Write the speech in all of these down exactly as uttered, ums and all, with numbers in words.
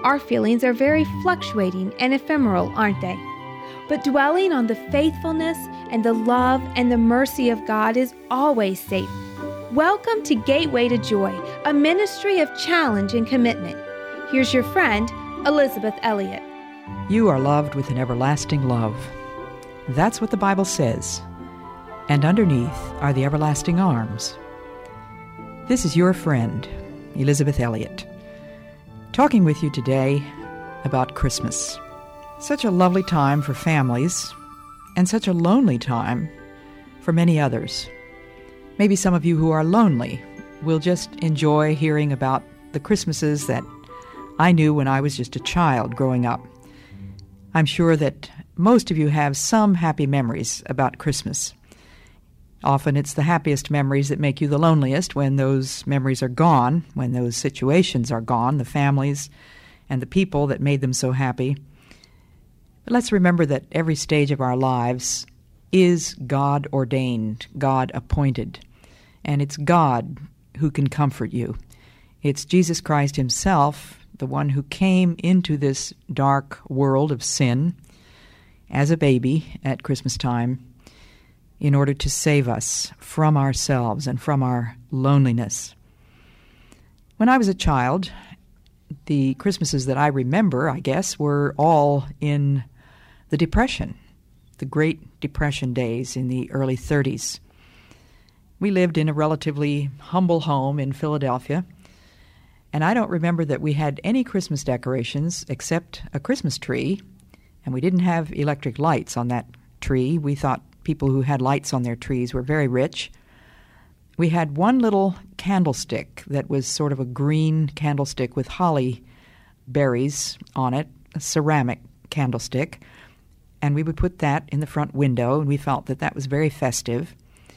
Our feelings are very fluctuating and ephemeral, aren't they? But dwelling on the faithfulness and the love and the mercy of God is always safe. Welcome to Gateway to Joy, a ministry of challenge and commitment. Here's your friend, Elizabeth Elliot. You are loved with an everlasting love. That's what the Bible says. And underneath are the everlasting arms. This is your friend, Elizabeth Elliot, talking with you today about Christmas. Such a lovely time for families, and such a lonely time for many others. Maybe some of you who are lonely will just enjoy hearing about the Christmases that I knew when I was just a child growing up. I'm sure that most of you have some happy memories about Christmas. Often it's the happiest memories that make you the loneliest when those memories are gone, when those situations are gone, the families and the people that made them so happy. But let's remember that every stage of our lives is God-ordained, God-appointed, and it's God who can comfort you. It's Jesus Christ himself, the one who came into this dark world of sin as a baby at Christmas time in order to save us from ourselves and from our loneliness. When I was a child, the Christmases that I remember, I guess, were all in the Depression, the Great Depression days in the early thirties. We lived in a relatively humble home in Philadelphia, and I don't remember that we had any Christmas decorations except a Christmas tree, and we didn't have electric lights on that tree. We thought people who had lights on their trees were very rich. We had one little candlestick that was sort of a green candlestick with holly berries on it, a ceramic candlestick, and we would put that in the front window, and we felt that that was very festive.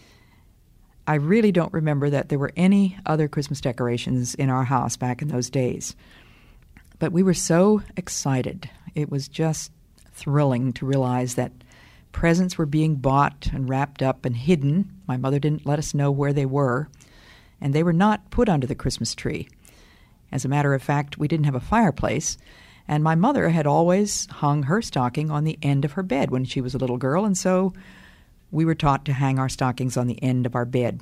I really don't remember that there were any other Christmas decorations in our house back in those days. But we were so excited. It was just thrilling to realize that presents were being bought and wrapped up and hidden. My mother didn't let us know where they were, and they were not put under the Christmas tree. As a matter of fact, we didn't have a fireplace, and my mother had always hung her stocking on the end of her bed when she was a little girl, and so we were taught to hang our stockings on the end of our bed.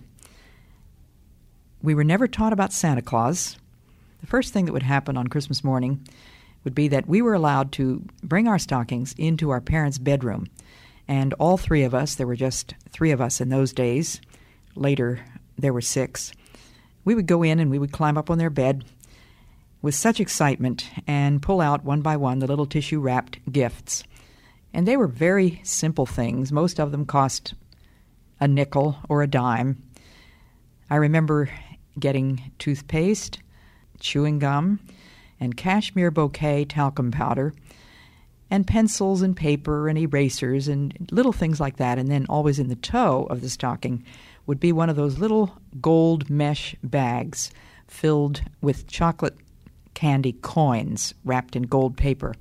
We were never taught about Santa Claus. The first thing that would happen on Christmas morning would be that we were allowed to bring our stockings into our parents' bedroom. And all three of us, there were just three of us in those days, later there were six, we would go in and we would climb up on their bed with such excitement and pull out one by one the little tissue-wrapped gifts. And they were very simple things. Most of them cost a nickel or a dime. I remember getting toothpaste, chewing gum, and cashmere bouquet talcum powder, and pencils and paper and erasers and little things like that. And then always in the toe of the stocking would be one of those little gold mesh bags filled with chocolate candy coins wrapped in gold paper.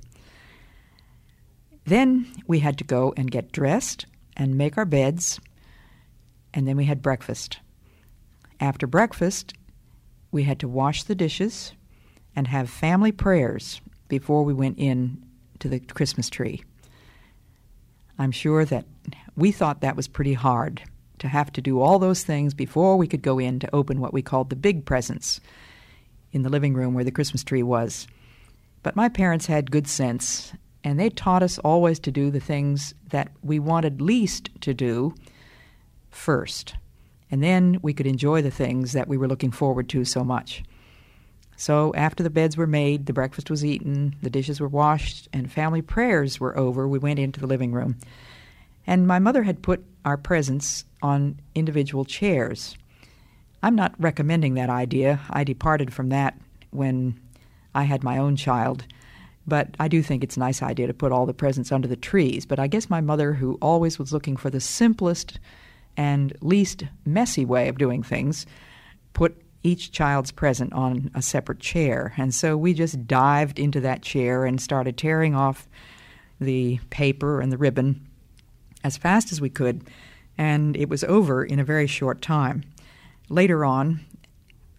Then we had to go and get dressed and make our beds, and then we had breakfast. After breakfast, we had to wash the dishes and have family prayers before we went in to the Christmas tree. I'm sure that we thought that was pretty hard, to have to do all those things before we could go in to open what we called the big presents in the living room where the Christmas tree was. But my parents had good sense, and they taught us always to do the things that we wanted least to do first, and then we could enjoy the things that we were looking forward to so much. So after the beds were made, the breakfast was eaten, the dishes were washed, and family prayers were over, we went into the living room. And my mother had put our presents on individual chairs. I'm not recommending that idea. I departed from that when I had my own child. But I do think it's a nice idea to put all the presents under the trees. But I guess my mother, who always was looking for the simplest and least messy way of doing things, put each child's present on a separate chair. And so we just dived into that chair and started tearing off the paper and the ribbon as fast as we could, and it was over in a very short time. Later on,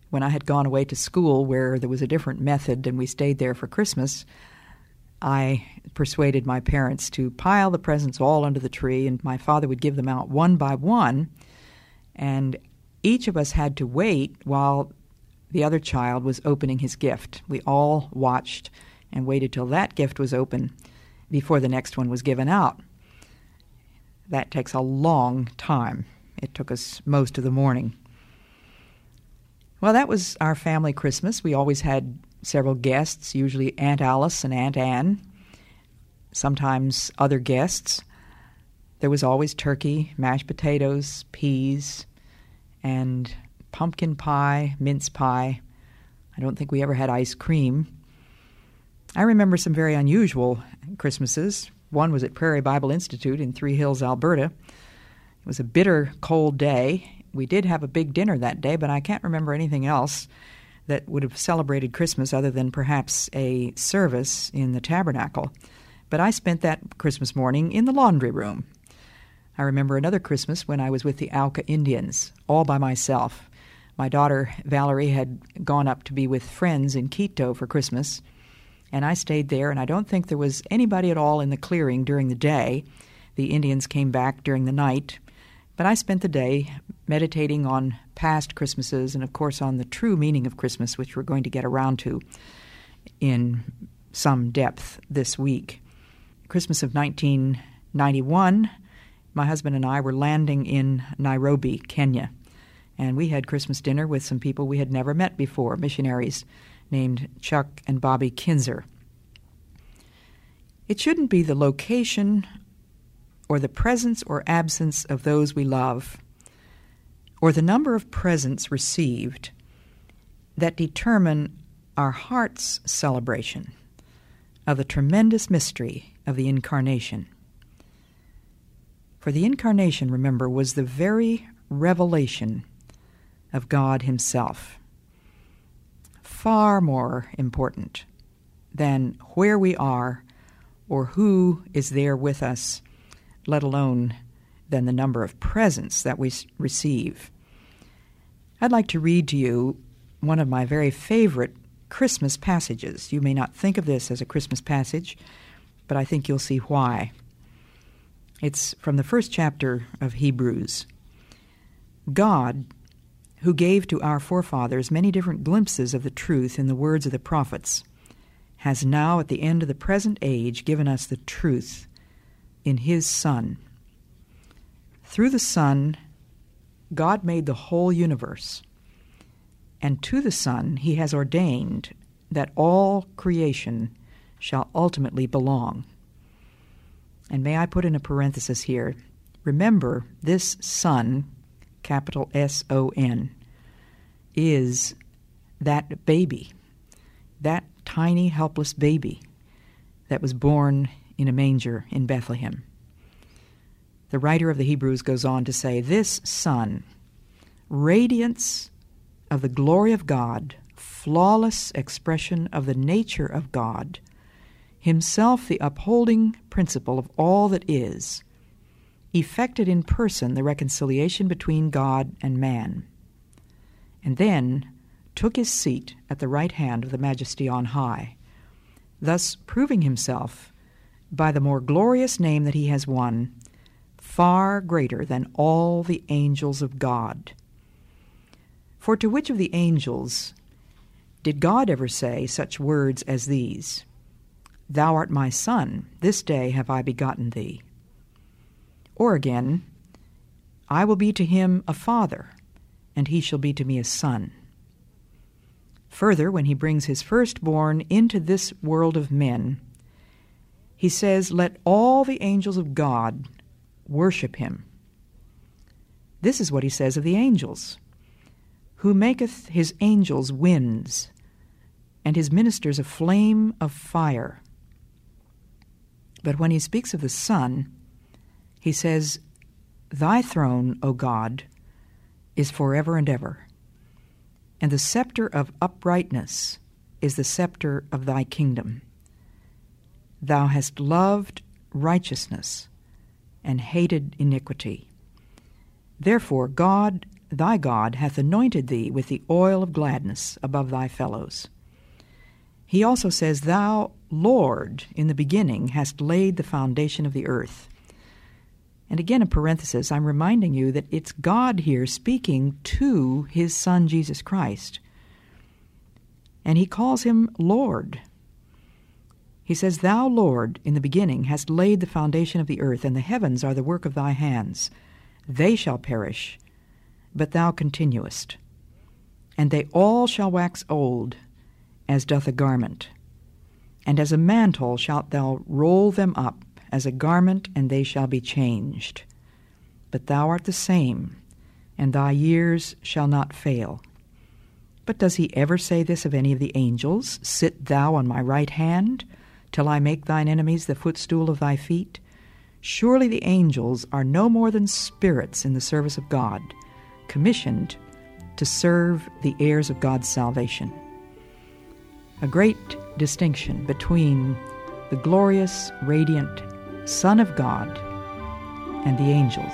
when I had gone away to school where there was a different method and we stayed there for Christmas, I persuaded my parents to pile the presents all under the tree, and my father would give them out one by one, and each of us had to wait while the other child was opening his gift. We all watched and waited till that gift was open before the next one was given out. That takes a long time. It took us most of the morning. Well, that was our family Christmas. We always had several guests, usually Aunt Alice and Aunt Anne, sometimes other guests. There was always turkey, mashed potatoes, peas, and pumpkin pie, mince pie. I don't think we ever had ice cream. I remember some very unusual Christmases. One was at Prairie Bible Institute in Three Hills, Alberta. It was a bitter, cold day. We did have a big dinner that day, but I can't remember anything else that would have celebrated Christmas other than perhaps a service in the tabernacle. But I spent that Christmas morning in the laundry room. I remember another Christmas when I was with the Auca Indians, all by myself. My daughter, Valerie, had gone up to be with friends in Quito for Christmas, and I stayed there, and I don't think there was anybody at all in the clearing during the day. The Indians came back during the night, but I spent the day meditating on past Christmases and, of course, on the true meaning of Christmas, which we're going to get around to in some depth this week. Christmas of nineteen ninety-one, my husband and I were landing in Nairobi, Kenya, and we had Christmas dinner with some people we had never met before, missionaries named Chuck and Bobby Kinzer. It shouldn't be the location or the presence or absence of those we love, or the number of presents received, that determine our heart's celebration of the tremendous mystery of the Incarnation. For the Incarnation, remember, was the very revelation of God Himself. Far more important than where we are or who is there with us, let alone than the number of presents that we receive. I'd like to read to you one of my very favorite Christmas passages. You may not think of this as a Christmas passage, but I think you'll see why. It's from the first chapter of Hebrews. God, who gave to our forefathers many different glimpses of the truth in the words of the prophets, has now at the end of the present age given us the truth in His Son. Through the Son, God made the whole universe, and to the Son He has ordained that all creation shall ultimately belong. And may I put in a parenthesis here, remember this Son, capital S O N, is that baby, that tiny, helpless baby that was born in a manger in Bethlehem. The writer of the Hebrews goes on to say, this Son, radiance of the glory of God, flawless expression of the nature of God, Himself the upholding principle of all that is, effected in person the reconciliation between God and man, and then took His seat at the right hand of the Majesty on high, thus proving Himself, by the more glorious name that He has won, far greater than all the angels of God. For to which of the angels did God ever say such words as these, Thou art my Son, this day have I begotten thee? Or again, I will be to him a father, and he shall be to me a son. Further, when He brings His firstborn into this world of men, He says, Let all the angels of God worship Him. This is what He says of the angels. Who maketh His angels winds, and His ministers a flame of fire. But when He speaks of the Son, He says, Thy throne, O God, is forever and ever, and the scepter of uprightness is the scepter of Thy kingdom. Thou hast loved righteousness and hated iniquity. Therefore God thy God hath anointed thee with the oil of gladness above thy fellows. He also says, Thou, Lord, in the beginning hast laid the foundation of the earth. And again, in parenthesis, I'm reminding you that it's God here speaking to his Son, Jesus Christ. And he calls him Lord. He says, Thou, Lord, in the beginning hast laid the foundation of the earth, and the heavens are the work of thy hands. They shall perish, but thou continuest. And they all shall wax old, as doth a garment. And as a mantle shalt thou roll them up, as a garment, and they shall be changed. But thou art the same, and thy years shall not fail. But does he ever say this of any of the angels? Sit thou on my right hand, till I make thine enemies the footstool of thy feet? Surely the angels are no more than spirits in the service of God, commissioned to serve the heirs of God's salvation. A great distinction between the glorious, radiant Son of God and the angels.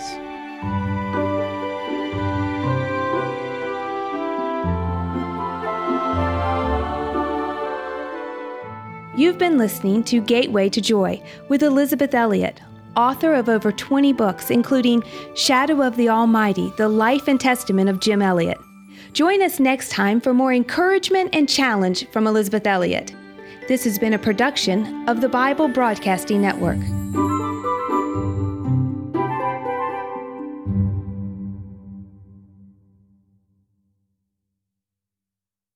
You've been listening to Gateway to Joy with Elisabeth Elliot, author of over twenty books, including Shadow of the Almighty, The Life and Testament of Jim Elliot. Join us next time for more encouragement and challenge from Elisabeth Elliot. This has been a production of the Bible Broadcasting Network.